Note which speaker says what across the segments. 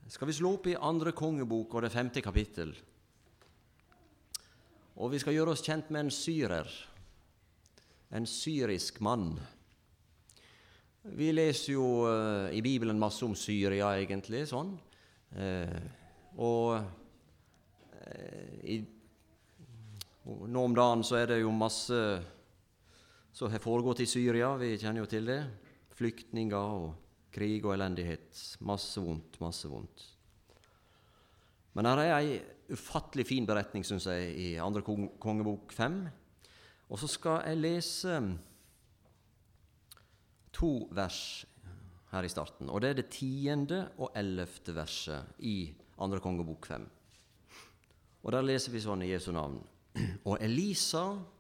Speaker 1: skal vi slå opp i andre kongebok og det 5. kapittel. Og vi skal gjøre oss kjent med en syrer, en syrisk mann. Vi leser jo i Bibelen masse om Syria egentlig, sånn. Nå om dagen så det jo masse som har foregått i Syria, vi kjenner jo til det. Flyktninger og krig og elendighet, masse vondt. Men her en ufattelig fin beretning, synes jeg, i andre kongebok 5. Og så skal jeg lese 2 vers her i starten, og det det 10. og 11. verset i andre kongebok 5. Og der leser vi sånn i Jesu navn. Og Elisa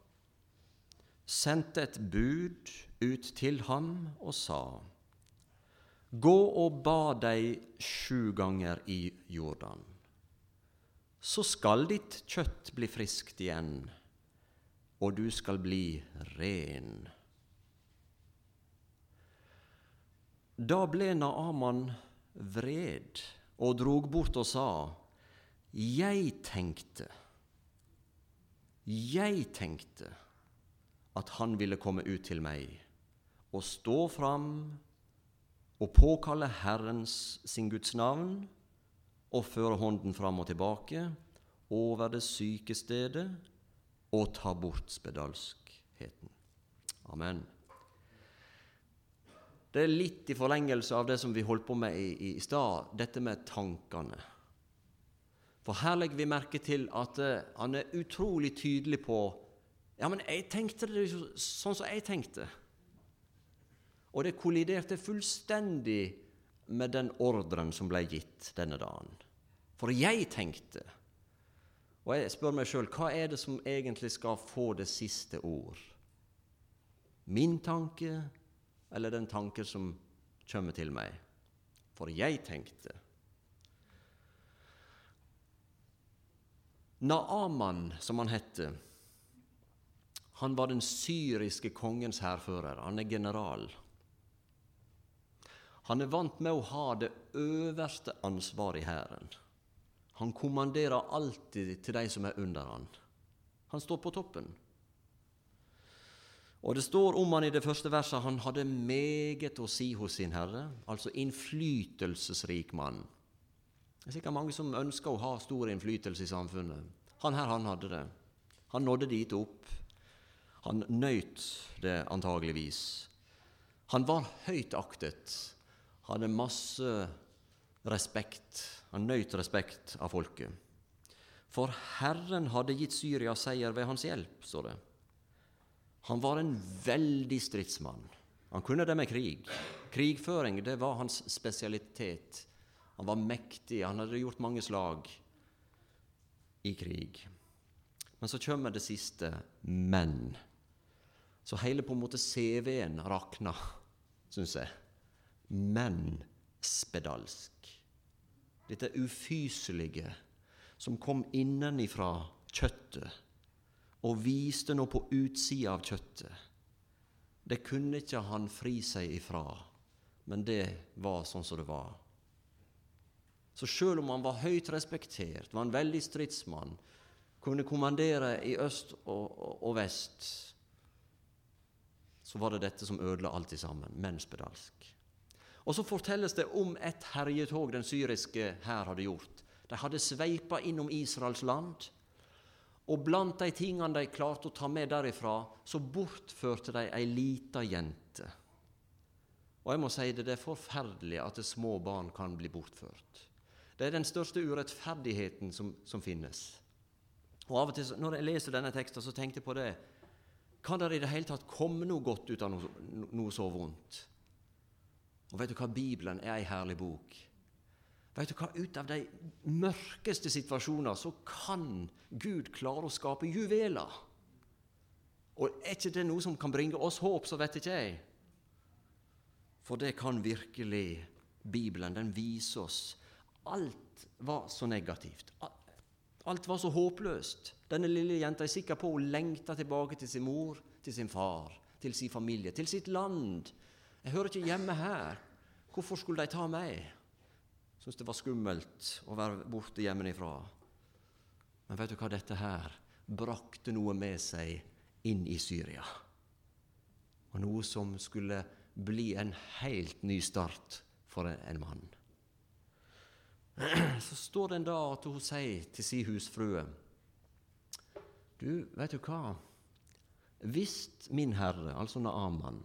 Speaker 1: sendte et bud ut til ham og sa: Gå og bad deg 7 ganger i Jordan, så skal ditt kjøtt bli friskt igjen, og du skal bli ren. Da ble Naaman vred og drog bort og sa: Jeg tenkte at han ville komme ut til meg og stå fram og påkalle Herrens sin Guds navn og føre hånden fram og tilbake over det syke stedet og ta bort spedalskheten. Amen. Det litt i forlengelse av det som vi holdt på med i stad, dette med tankene. For her legger vi merke til at han utrolig tydelig på: ja, men jeg tenkte det sånn som jeg tenkte. Og det kolliderte fullstendig med den ordren som ble gitt denne dagen. For jeg tenkte, og jeg spør meg selv, hva det som egentlig skal få det siste ord? Min tanke, eller den tanke som kommer til meg? For jeg tenkte. Naaman, som han hette, han var den syriske kongens hærfører. Han general. Han vant med å ha det øverste ansvaret i hæren. Han kommanderer alltid til de som under han. Han står på toppen. Og det står om han i det første verset: han hadde meget å si hos sin herre, altså innflytelsesrik mann. Det sikkert mange som ønsker å ha stor innflytelse i samfunnet. Han hadde det. Han nådde dit opp. Han nøyt det antageligvis. Han var høyt aktet. Han hadde masse respekt. Han nøyt respekt av folket. For Herren hadde gitt Syria seier ved hans hjelp, står det. Han var en veldig stridsmann. Han kunne det med krig. Krigføring, det var hans spesialitet. Han var mektig, han hadde gjort mange slag i krig. Men så kommer det siste: men. Så hele på en måte CV-en rakna, synes jeg. Men spedalsk. Dette ufyselige som kom innenifra kjøttet og viste noe på utsida av kjøttet. Det kunne ikke han fri seg ifra, men det var sånn som det var. Så selv om han var høyt respektert, var en veldig stridsmann, kunne kommandere i øst og vest, så var det dette som ødela alt i sammen, men spedalsk. Og så fortelles det om et herjetog den syriske hær hadde gjort. De hadde sveipet innom Israels land, og blant de tingene de klarte å ta med derifra, så bortførte de ei lita jente. Og jeg må si det forferdelig at det små barn kan bli bortført. Det den største urettferdigheten som finnes. Og av og til, når jeg leser denne teksten, så tenkte jeg på det: kan det i det hele tatt komme noe godt ut av noe så vondt? Og vet du hva, Bibelen ei herlig bok. Vet du hva, ut av de mørkeste situasjoner så kan Gud klare å skape juveler. Og ikke det noe som kan bringe oss håp, så vet ikke jeg. For det kan virkelig Bibelen, den viser oss. Alt var så negativt. Alt var så håpløst. Denne lille jenta sikker på å lengte tilbake til sin mor, til sin far, til sin familie, til sitt land. Jeg hører ikke hjemme her. Hvorfor skulle de ta meg? Syntes det var skummelt å være borte hjemmefra. Men vet du hva, dette her brakte noe med seg inn i Syria. Og noe som skulle bli en helt ny start for en mann. Så står det en dag at hun sier til sin husfrue: du, vet du hva? Hvis min herre, altså Naaman,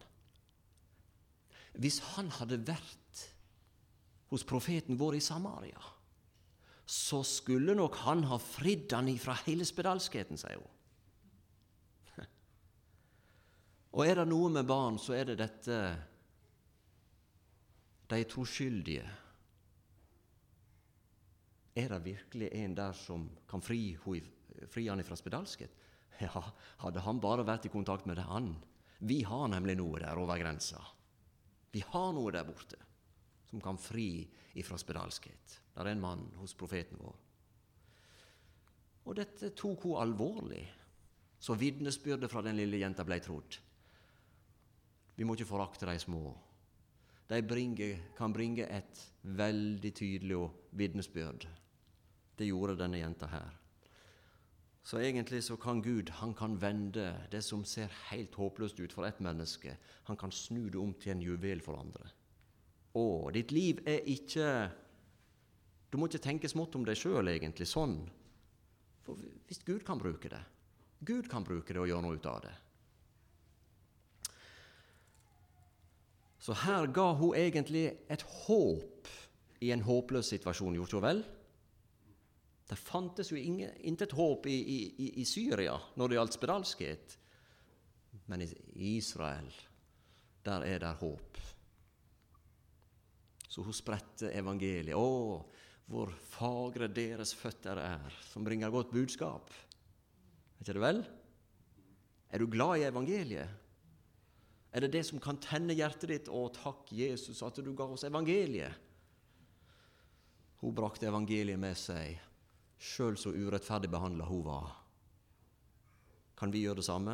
Speaker 1: hvis han hadde vært hos profeten vår i Samaria, så skulle nok han ha fridd han ifra hele spedalskheten, sier hun. Og er det noe med barn, så er det dette: de er troskyldige. Er det virkelig en der som kan fri han ifra spedalskhet? Ja, hadde han bare vært i kontakt med det, han. Vi har nemlig noe der over grensa. Vi har noe der borte som kan fri ifra spedalskhet. Der er en mann hos profeten vår. Og dette tok hun alvorlig, så vitnesbyrdet fra den lille jenta ble trodd. Vi må ikke forakte de små. De kan bringe et veldig tydelig vitnesbyrd. Det gjorde denne jenta her. Så egentlig så kan Gud, han kan vende det som ser helt håpløst ut for et menneske. Han kan snu det om til en juvel for andre. Og ditt liv er ikke... Du må ikke tenke smått om deg selv egentlig, sånn. For hvis Gud kan bruke det, Gud kan bruke det og gjøre noe ut av det. Så her ga hun egentlig et håp i en håpløs situasjon, gjorde hun vel? Det fantes jo intet håp i Syria når det gjaldt spedalskhet. Men i Israel, der er det håp. Så hun spredte evangeliet. Å, hvor fagre deres føtter er, som bringer godt budskap. Er ikke det vel? Er du glad i evangeliet? Er det det som kan tenne hjertet ditt? Å, takk Jesus at du ga oss evangeliet. Hun brakte evangeliet med seg, selv så urettferdig behandlet hun var. Kan vi gjøre det samme?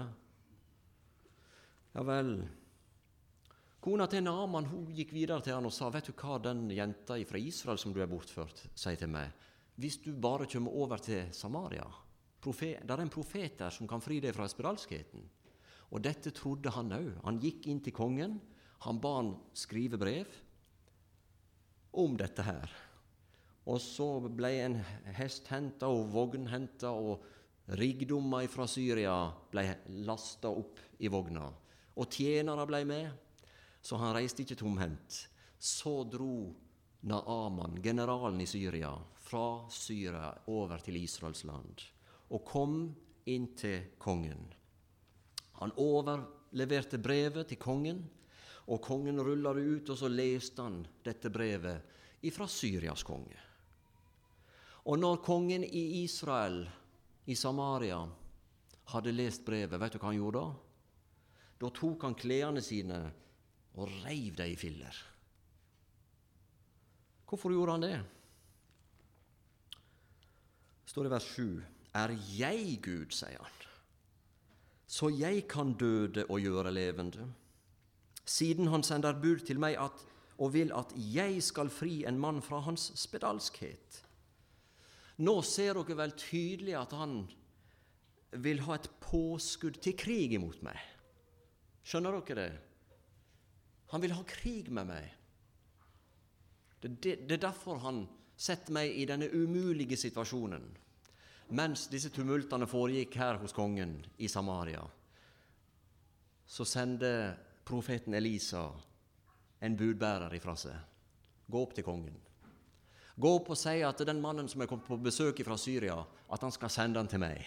Speaker 1: Ja vel. Kona til Naaman, hun gikk videre til han og sa: vet du hva, den jenta fra Israel som du er bortført, sier til meg, hvis du bare kommer over til Samaria, der er en profet der som kan fri deg fra spedalskheten. Og dette trodde han også. Han gikk inn til kongen, han ba han skrive brev om dette her. Og så ble en hest hentet og vogn hentet, og rikdommer fra Syria ble lastet opp i vogna. Og tjenere ble med, så han reiste ikke tomhendt. Så dro Naaman, generalen i Syria, fra Syria over til Israels land, og kom inn til kongen. Han overleverte brevet til kongen, og kongen rullet det ut, og så leste han dette brevet ifra Syrias konge. Og når kongen i Israel, i Samaria, hadde lest brevet, vet du hva han gjorde da? Da tok han klærne sine og reiv dem i filler. Hvorfor gjorde han det? Står det i vers 7. Er jeg Gud, sier han, så jeg kan døde og gjøre levende. Siden han sender bud til meg og vil at jeg skal fri en mann fra hans spedalskhet. Nå ser dere vel tydelig at han vil ha et påskudd til krig imot meg. Skjønner dere det? Han vil ha krig med meg. Det er derfor han setter meg i denne umulige situasjonen. Mens disse tumultene foregikk her hos kongen i Samaria, så sendte profeten Elisa en budbærer ifra seg. Gå opp til kongen. Gå opp og si at den mannen som er kommet på besøk fra Syria, at han skal sende han til meg.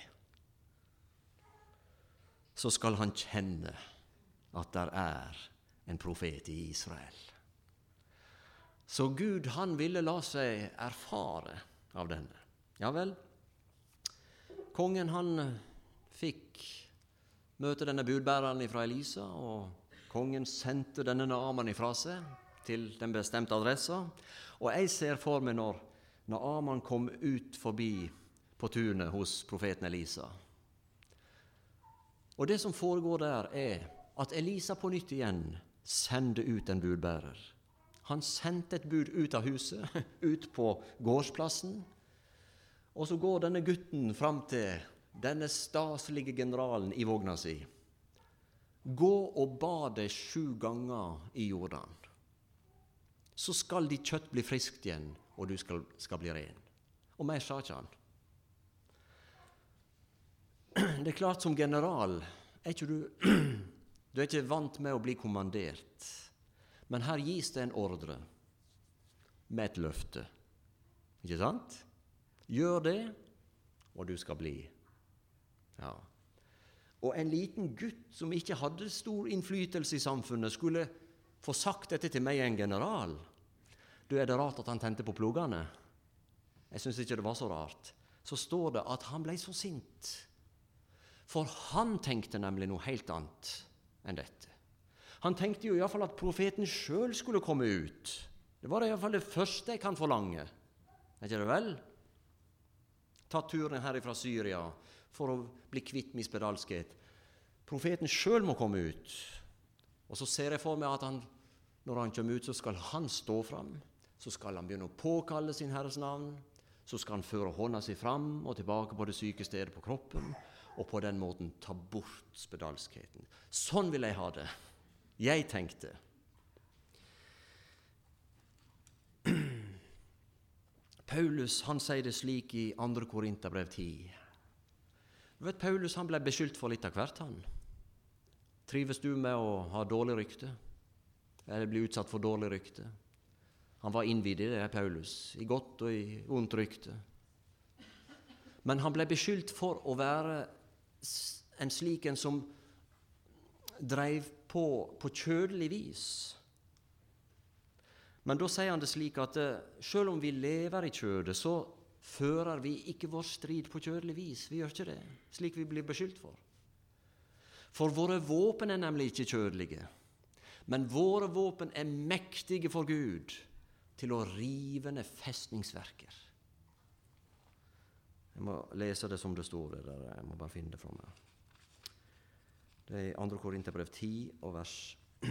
Speaker 1: Så skal han kjenne at der er en profet i Israel. Så Gud, han ville la seg erfare av denne. Ja vel, kongen han fikk møte denne budbæreren fra Elisa, og kongen sendte denne Naaman ifra seg til den bestemte adressa. Og jeg ser for meg når Naaman kom ut forbi på tunet hos profeten Elisa. Og det som foregår der er at Elisa på nytt igjen sender ut en budbærer. Han sendte et bud ut av huset, ut på gårdsplassen, og så går denne gutten fram til denne staselige generalen i vogna si. Gå og bade 7 ganger i Jordan. Så skal ditt kjøtt bli friskt igjen, og du skal bli ren. Og mer sa ikke han. Det er klart, som general er ikke du er ikke vant med å bli kommandert. Men her gis det en ordre med et løfte. Ikke sant? Gjør det, og du skal bli. Ja. Og en liten gutt som ikke hadde stor innflytelse i samfunnet, skulle få sagt dette til meg, en general. Du, er det rart at han tente på plugene? Jeg synes ikke det var så rart. Så står det at han ble så sint. For han tenkte nemlig noe helt annet enn dette. Han tenkte jo i hvert fall at profeten selv skulle komme ut. Det var i hvert fall det første jeg kan forlange. Er ikke det vel? Ta turen her fra Syria for å bli kvitt min spedalskhet. Profeten selv må komme ut. Og så ser jeg for meg at når han kommer ut, så skal han stå fram. Så skal han begynne å påkalle sin Herres navn. Så skal han føre hånda si fram og tilbake på det syke stedet på kroppen, og på den måten ta bort spedalskheten. Sånn vil jeg ha det. Jeg tenkte. Paulus, han sier det slik i 2. Korinterbrev 10. Du vet, Paulus, han ble beskyldt for litt av hvert, han. Trives du med å ha dårlig rykte? Eller bli utsatt for dårlig rykte? Han var innvidd i det, Paulus, i godt og i ondt rykte. Men han ble beskyldt for å være en slik en som dreiv på kjødelig vis. Men da sier han det slik at selv om vi lever i kjødet, så fører vi ikke vår strid på kjødelig vis. Vi gjør ikke det, slik vi blir beskyldt for. For våre våpen er nemlig ikke kjødelige, men våre våpen er mektige for Gud til å rive ned festningsverker. Jeg må lese det som det står der. Jeg må bare finne det fra meg. Det er 2. Korinterbrev 10 og vers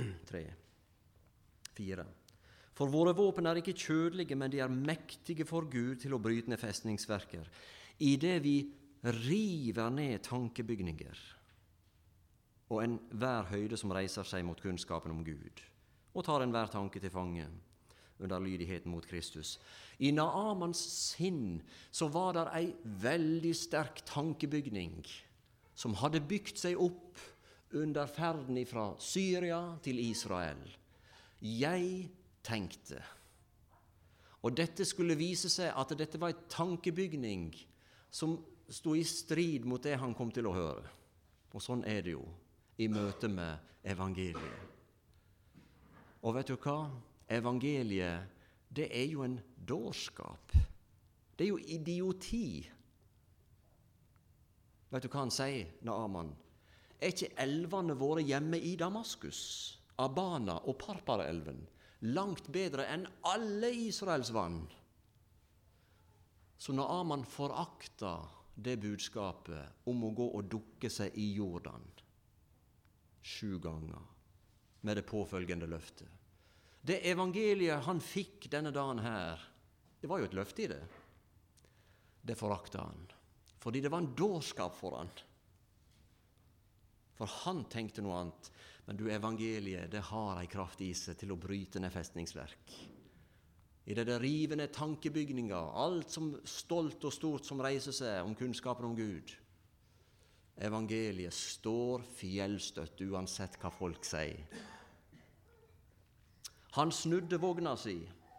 Speaker 1: 4. For våre våpen er ikke kjødelige, men de er mektige for Gud til å bryte ned festningsverker, i det vi river ned tankebygninger og enhver høyde som reiser seg mot kunnskapen om Gud, og tar enhver tanke til fange under lydigheten mot Kristus. I Naamans sinn så var der ei veldig sterk tankebygning som hadde bygd seg opp under ferden fra Syria til Israel. Jeg tenkte. Og dette skulle vise seg at dette var en tankebygning som stod i strid mot det han kom til å høre. Og sånn er det jo i møte med evangeliet. Og vet du hva? Evangeliet, det er jo en dårskap. Det er jo idioti. Vet du hva han sier, Naaman? Er ikke elvene våre hjemme i Damaskus, Abana og Parpara-elven, langt bedre enn alle Israels vann? Så Naaman forakta det budskapet om å gå og dukke seg i Jordan 7 ganger med det påfølgende løftet. Det evangeliet han fikk denne dagen her, det var jo et løfte i det. Det forakta han, fordi det var en dårskap for han. For han tenkte noe annet. Men du, evangeliet, det har en kraft i seg til å bryte ned festningsverk. I det river ned tankebygninger, alt som stolt og stort som reiser seg om kunnskapen om Gud. Evangeliet står fjellstøtt uansett hva folk sier. Han snudde vogna si,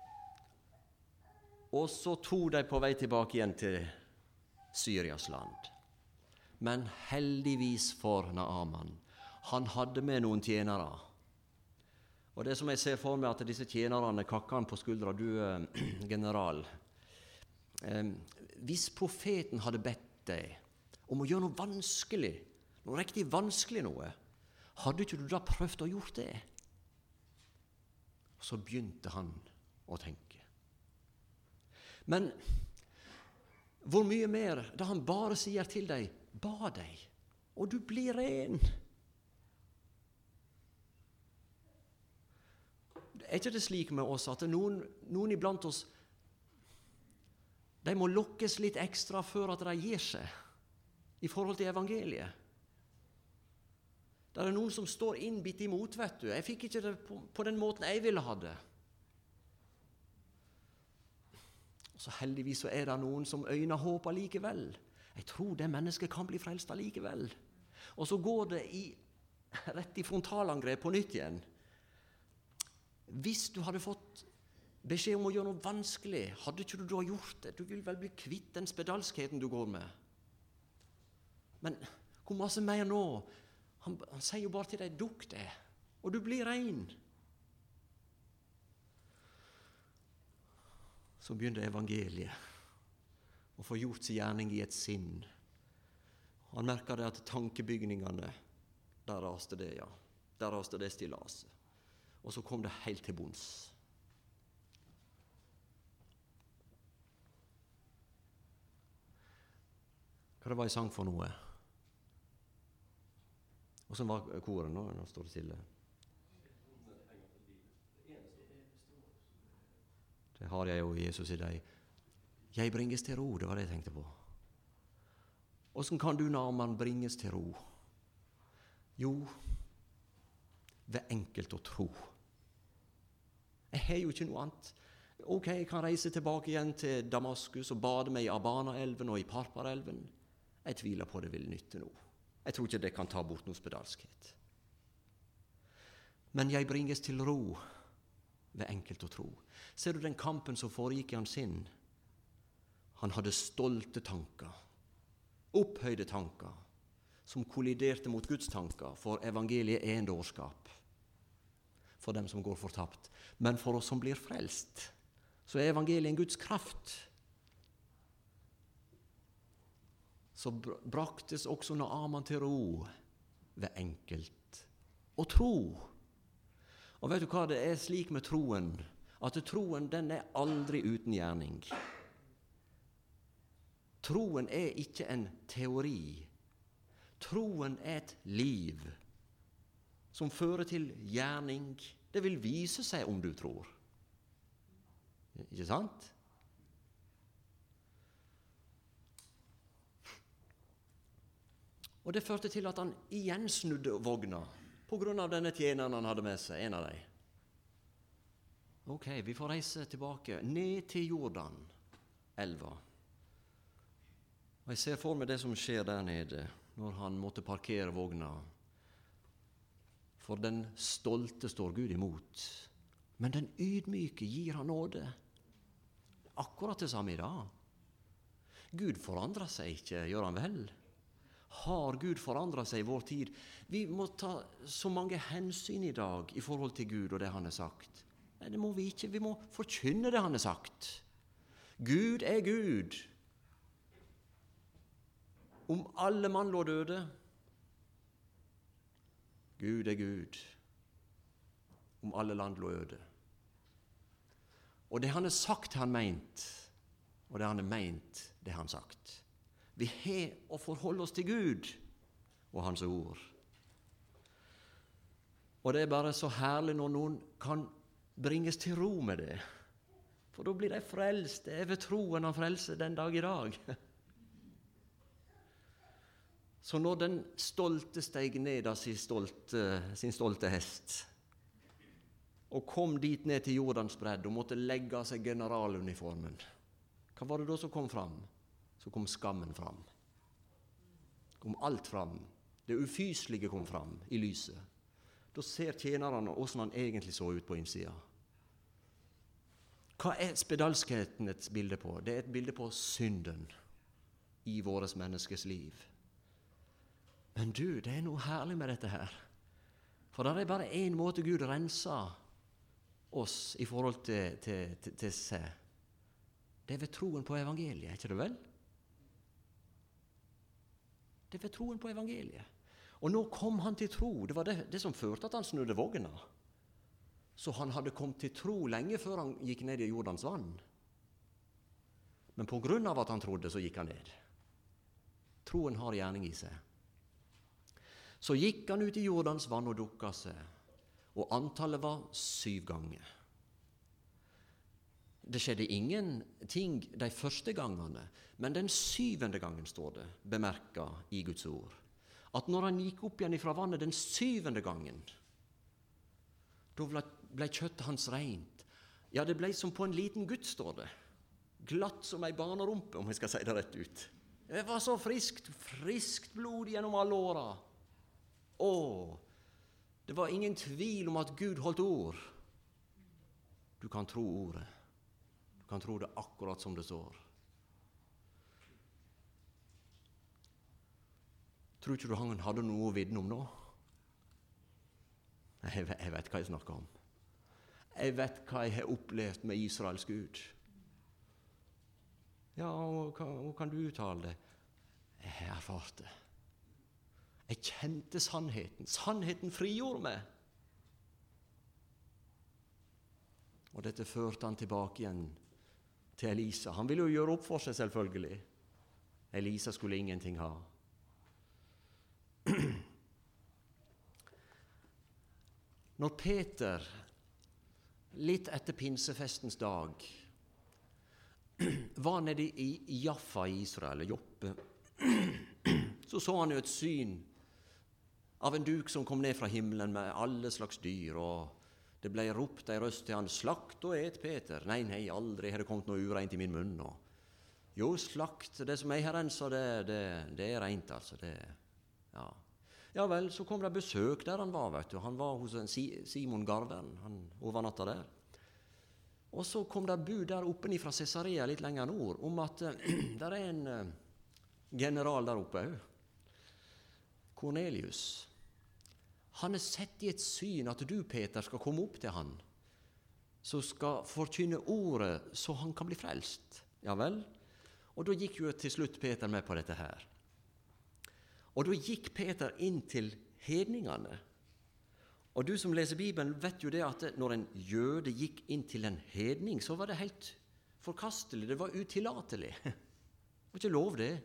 Speaker 1: og så tog de på vei tilbake igjen til Syrias land. Men heldigvis for Naaman, han hadde med noen tjenere. Og det som jeg ser for meg, at disse tjenerne kakker han på skuldra. Du, general, hvis profeten hadde bedt deg om å gjøre noe vanskelig, noe riktig vanskelig noe, hadde ikke du da prøvd å gjøre det? Og så begynte han å tenke. Men hvor mye mer da han bare sier til deg, ba deg, og du blir ren. ikke det slik med oss at noen iblant oss, de må lokkes litt ekstra før at de gir seg i forhold til evangeliet? Det noen som står innbitt imot, vet du. Jeg fikk ikke det på den måten jeg ville ha det. Og så heldigvis så det noen som øyner håp allikevel. Jeg tror det mennesket kan bli frelst allikevel. Og så går det rett i frontalangrep på nytt igjen. Hvis du hadde fått beskjed om å gjøre noe vanskelig, hadde ikke du gjort det? Du vil vel bli kvitt den spedalskheten du går med. Men hvor masse mer nå? Han sier jo bare til deg, dukk det, og du blir ren. Så begynte evangeliet å få gjort sin gjerning i et sinn. Han merket det at tankebygningene, der raste det, ja. Der raste det stillaset. Og så kom det helt til bunns. Hva det var i sang for noe? Og så var koren nå står det stille. Det har jeg jo Jesus i deg. Jeg bringes til ro, det var det jeg tenkte på. Hvordan kan du, Naaman, bringes til ro? Jo, ved enkelt å tro. Jeg har jo ikke noe annet. Ok, jeg kan reise tilbake igjen til Damaskus og bade meg i Abana-elven og i Parpar-elven. Jeg tviler på det vil nytte noe. Jeg tror ikke det kan ta bort noe spedalskhet. Men jeg bringes til ro ved enkelt å tro. Ser du den kampen som foregikk i hans sinn? Han hadde stolte tanker, opphøyde tanker, som kolliderte mot Guds tanker, for evangeliet en dårskap for dem som går fortapt. Men for oss som blir frelst, så evangeliet en Guds kraft. Så braktes også Naaman til ro ved enkelt å tro. Og vet du hva, det slik med troen, at troen den aldri uten gjerning. Troen ikke en teori. Troen et liv som fører til gjerning. Det vil vise seg om du tror. Ikke sant? Og det førte til at han igjen snudde vogna på grunn av denne tjeneren han hadde med seg, en av dem. Ok, vi får reise tilbake, ned til Jordan, elva. Og jeg ser for meg det som skjer der nede, når han måtte parkere vogna. For den stolte står Gud imot, men den ydmyke gir han nåde. Akkurat det samme i dag. Gud forandrer seg ikke, gjør han vel? Har Gud forandret seg i vår tid? Vi må ta så mange hensyn i dag i forhold til Gud og det han har sagt. Nei, det må vi ikke. Vi må forkynne det han har sagt. Gud Gud. Om alle mann lå døde. Gud Gud. Om alle land lå øde. Og det han har sagt, han meint. Og det han har meint, det han sagt. Vi har å forholde oss til Gud og hans ord. Og det bare så herlig når noen kan bringes til ro med det. For da blir de frelst. Det ved troen han frelser den dag i dag. Så når den stolte steg ned av sin stolte hest og kom dit ned til Jordans bredd og måtte legge av seg generaluniformen, hva var det da som kom fram? Så kom skammen fram. Kom alt fram. Det ufyselige kom fram i lyset. Da ser tjenerne hvordan han egentlig så ut på innsida. Hva spedalskheten et bilde på? Det et bilde på synden i våres menneskes liv. Men du, det noe herlig med dette her. For det bare en måte Gud renser oss i forhold til seg. Det ved troen på evangeliet, ikke det vel? Det ved troen på evangeliet. Og nå kom han til tro. Det var det som førte at han snudde vogna. Så han hadde kommet til tro lenge før han gikk ned i Jordans vann. Men på grunn av at han trodde, så gikk han ned. Troen har gjerning i seg. Så gikk han ut i Jordans vann og dukket seg, og antallet var 7 ganger. Det skjedde ingenting de første gangene, men den 7. gangen står det bemerket i Guds ord, at når han gikk opp igjen fra vannet den 7. gangen, da ble kjøttet hans rent. Ja, det ble som på en liten gutt, står det. Glatt som ei barnerumpe, om jeg skal si det rett ut. Det var så friskt blod gjennom alle åra. Det var ingen tvil om at Gud holdt ord. Du kan tro ordet. Du kan tro det akkurat som det står. Tror ikke du han hadde noe å vitne om nå? Jeg vet hva jeg snakker om. Jeg vet hva jeg har opplevd med Israels Gud. Ja, og kan du uttale det? Jeg har erfart det. Jeg kjente sannheten. Sannheten frigjorde meg. Og dette førte han tilbake igjen til Elisa. Han ville jo gjøre opp for seg, selvfølgelig. Elisa skulle ingenting ha. Når Peter, litt etter pinsefestens dag, var nede i Jaffa i Israel, Joppe, så han jo et syn av en duk som kom ned fra himmelen med alle slags dyr, og det ble ropt ei røst til han: «Slakt og et, Peter!» Nei, aldri har det kommet noe ureint i min munn nå. Jo, slakt, det som jeg har renset, det er rent, altså. Ja vel, så kom det besøk der han var, vet du. Han var hos Simon Garveren, han overnatta der. Og så kom det bud der oppe fra Cesarea litt lenger nord, om at der er en general der oppe, Cornelius. Han er sett i et syn at du, Peter, skal komme opp til han, så skal forkynne ordet, så han kan bli frelst. Ja vel? Og da gikk jo til slutt Peter med på dette her. Og da gikk Peter inn til hedningene. Og du som leser Bibelen vet jo det at når en jøde gikk inn til en hedning, så var det helt forkastelig, det var utillatelig. Det var ikke lov det.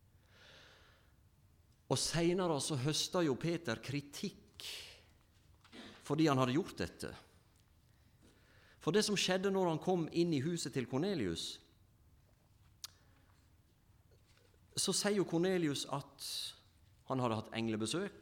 Speaker 1: Og senere så høstet jo Peter kritikk fordi han hadde gjort dette. For det som skjedde når han kom inn i huset til Cornelius, så sier jo Cornelius at han hadde hatt englebesøk,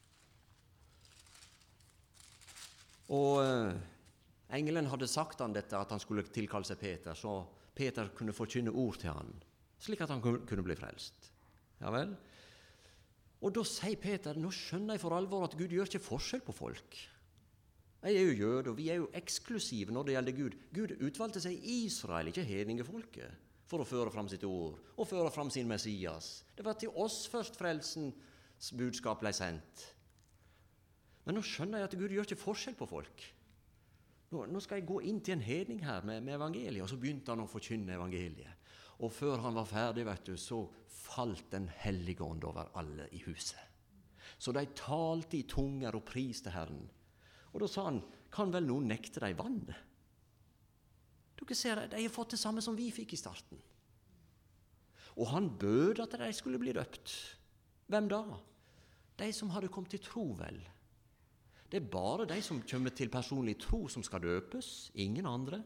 Speaker 1: og engelen hadde sagt han dette, at han skulle tilkalle seg Peter, så Peter kunne forkynne ord til han, slik at han kunne bli frelst. Ja vel? Og da sier Peter: «Nå skjønner jeg for alvor at Gud gjør ikke forskjell på folk. Jeg er jo jøde, og vi er jo eksklusive når det gjelder Gud. Gud utvalgte seg Israel, ikke hedningefolket, for å føre fram sitt ord, og føre fram sin Messias. Det var til oss først frelsens budskap ble sendt. Men nå skjønner jeg at Gud gjør ikke forskjell på folk. Nå skal jeg gå inn til en hedning her med evangeliet.» Og så begynte han å forkynne evangeliet. Og før han var ferdig, vet du, så falt Den hellige ånd over alle i huset. Så de talte i tunger og priste Herren. Og da sa han: «Kan vel noen nekte deg vannet? Dere ser, de har fått det samme som vi fikk i starten.» Og han bød at de skulle bli døpt. Hvem da? De som hadde kommet til tro, vel. Det er bare de som kommer til personlig tro som skal døpes, ingen andre.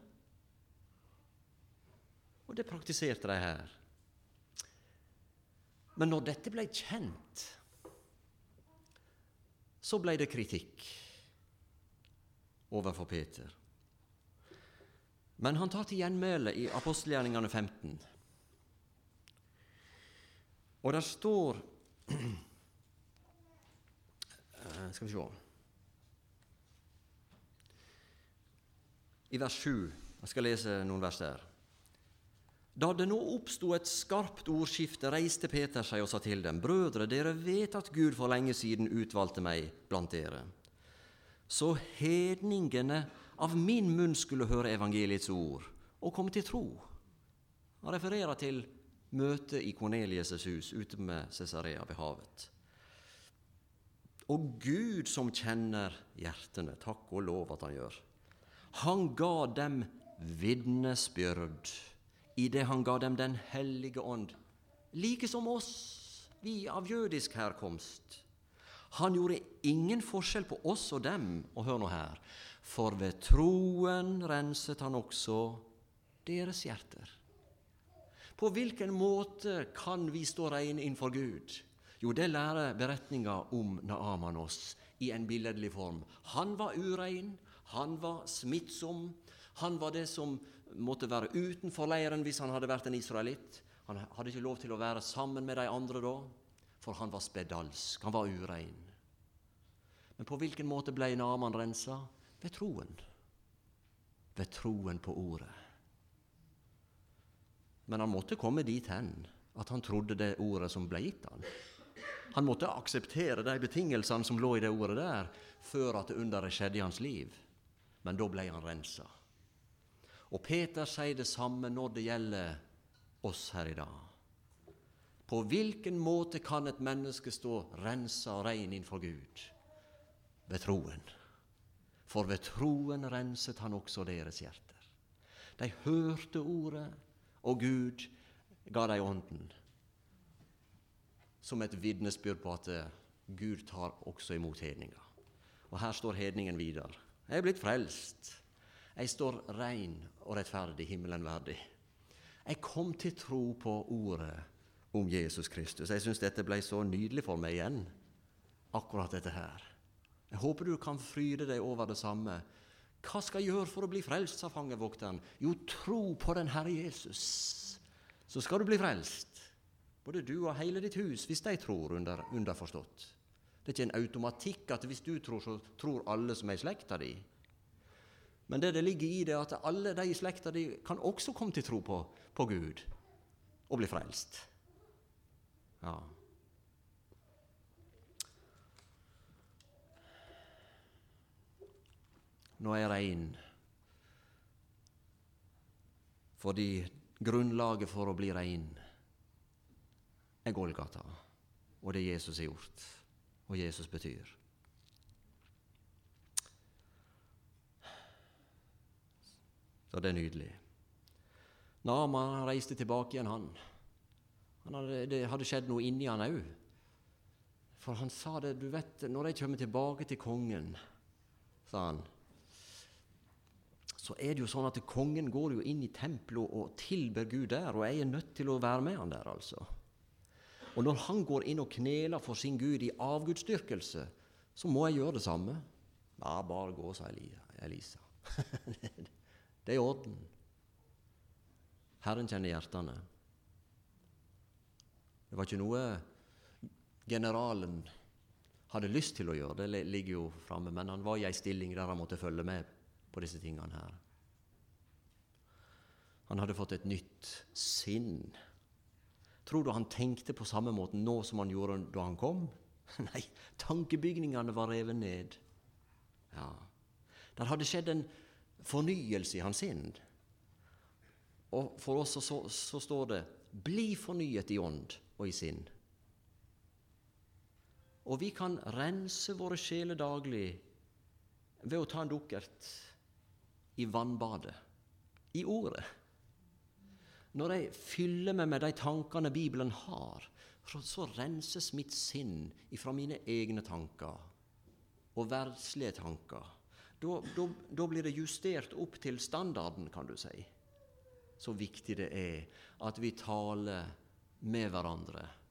Speaker 1: Og det praktiserte de her. Men når dette ble kjent, så ble det kritikk overfor Peter. Men han tar til gjenmæle i Apostelgjerningene 15. Og der står skal vi se i vers 7, jeg skal lese noen vers der. Da det nå oppstod et skarpt ordskifte, reiste Peter seg og sa til dem: «Brødre, dere vet at Gud for lenge siden utvalgte meg blant dere, så hedningene av min munn skulle høre evangeliets ord og komme til tro.» Han refererer til møtet i Kornelius' hus ute med Cesarea ved havet. Og Gud som kjenner hjertene, takk og lov at han gjør, han ga dem vitnesbyrd i det han ga dem Den hellige ånd, like som oss, vi av jødisk herkomst. Han gjorde ingen forskjell på oss og dem, og hør nå her, for ved troen renset han også deres hjerter. På hvilken måte kan vi stå rene innenfor Gud? Jo, det lærer beretninga om Naaman oss i en billedlig form. Han var urein, han var smittsom, han var det som måtte være utenfor leiren hvis han hadde vært en israelitt. Han hadde ikke lov til å være sammen med de andre da, for han var spedalsk, han var urein. Men på hvilken måte ble Naaman rensa? Ved troen. Ved troen på ordet. Men han måtte komme dit hen at han trodde det ordet som ble gitt han. Han måtte akseptere de betingelsene som lå i det ordet der, før at det underet skjedde i hans liv. Men da ble han rensa. Og Peter sier det samme når det gjelder oss her i dag. På hvilken måte kan et menneske stå rensa og rein innenfor Gud? Ved troen. For ved troen renset han også deres hjerter. De hørte ordet, og Gud ga dem ånden. Som et vitnesbyrd på at Gud tar også imot hedninger. Og her står hedningen videre. Jeg er blitt frelst. Jeg står rein og rettferdig, himmelen verdig. Jeg kom til tro på ordet om Jesus Kristus. Jeg synes dette ble så nydelig for meg igjen, akkurat dette her. Jeg håper du kan fryde deg over det samme. Hva skal jeg gjøre for å bli frelst, sa fangevokteren. Jo, tro på den Herre Jesus, så skal du bli frelst. Både du og hele ditt hus, hvis de tror underforstått. Det er ikke en automatikk at hvis du tror, så tror alle som er i slekta di. Men det ligger i det at alle de i slekta di kan også komme til tro på Gud og bli frelst. Ja. Nå er jeg rein, fordi grunnlaget for å bli rein er Golgata, og det Jesus har gjort, og Jesus betyr. Så det er nydelig. Naaman reiste tilbake igjen, det hadde skjedd noe inni han også. For han sa det, du vet, når jeg kommer tilbake til kongen, sa han, så er det jo sånn at kongen går jo inn i tempelet og tilber Gud der, og jeg er nødt til å være med han der, altså. Og når han går inn og kneler for sin Gud i avgudsdyrkelse, så må jeg gjøre det samme. Ja, bare gå, sa Elisa. Det er i orden. Herren kjenner hjertene. Det var ikke noe generalen hadde lyst til å gjøre, det ligger jo framme, men han var i en stilling der han måtte følge med på disse tingene her. Han hadde fått et nytt sinn. Tror du han tenkte på samme måten nå som han gjorde da han kom? Nei, tankebygningene var revet ned. Ja, der hadde skjedd en fornyelse i hans sinn. Og for oss så står det, bli fornyet i ånd og i sinn. Og vi kan rense våre sjeler daglig ved å ta en dukkert i vannbadet, i ordet. Når jeg fyller meg med de tankene Bibelen har, så renses mitt sinn ifra mine egne tanker og verdslige tanker. Da blir det justert opp til standarden, kan du si. Så viktig det er at vi taler med hverandre